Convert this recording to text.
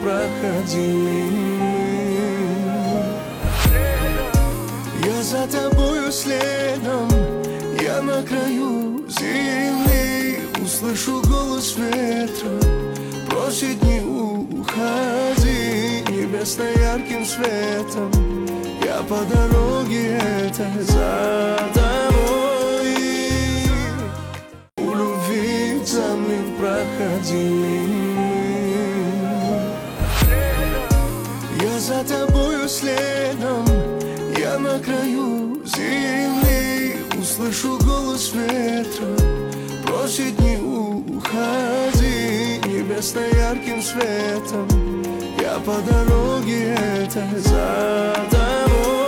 проходили мы. Я за тобою следом, я на краю земли. Услышу голос ветра, просит не уходи. Небесно ярким светом я по дороге этой за тобой. У любви экзамен проходили мы. Я за тобою следом, я на краю земли. Услышу голос ветра, просит не уходи. Небесно ярким светом я по дороге этой за тобой.